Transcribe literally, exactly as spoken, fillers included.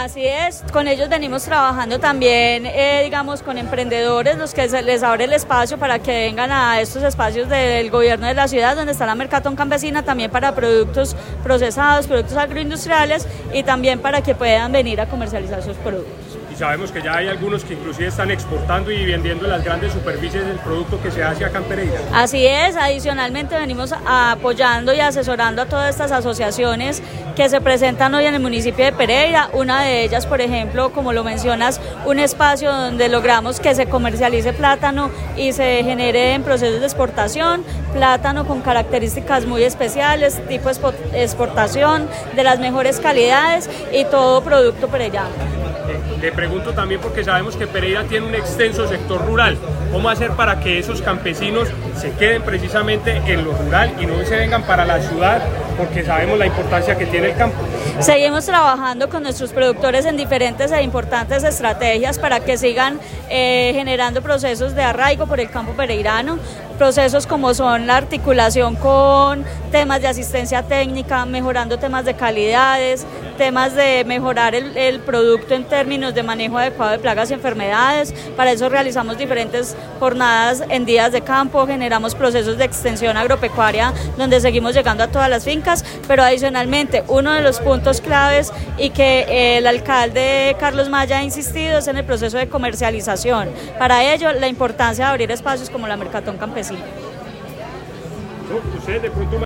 Así es, con ellos venimos trabajando también, eh, digamos, con emprendedores, los que se les abre el espacio para que vengan a estos espacios del gobierno de la ciudad, donde está la Mercatón Campesina, también para productos procesados, productos agroindustriales y también para que puedan venir a comercializar sus productos. Y sabemos que ya hay algunos que inclusive están exportando y vendiendo en las grandes superficies el producto que se hace acá en Pereira. Así es, adicionalmente venimos apoyando y asesorando a todas estas asociaciones que se presentan hoy en el municipio de Pereira. Una de ellas, por ejemplo, como lo mencionas, un espacio donde logramos que se comercialice plátano y se genere en procesos de exportación, plátano con características muy especiales, tipo exportación, de las mejores calidades y todo producto pereirano. Le pregunto también porque sabemos que Pereira tiene un extenso sector rural. ¿Cómo hacer para que esos campesinos se queden precisamente en lo rural y no se vengan para la ciudad? Porque sabemos la importancia que tiene el campo. Seguimos trabajando con nuestros productores en diferentes e importantes estrategias para que sigan eh, generando procesos de arraigo por el campo pereirano, procesos como son la articulación con temas de asistencia técnica, mejorando temas de calidades, temas de mejorar el, el producto en términos de manejo adecuado de plagas y enfermedades. Para eso realizamos diferentes jornadas en días de campo, generamos procesos de extensión agropecuaria donde seguimos llegando a todas las fincas, pero adicionalmente uno de los puntos claves y que el alcalde Carlos Maya ha insistido es en el proceso de comercialización. Para ello, la importancia de abrir espacios como la Mercatón Campesina. ¿Usted de pronto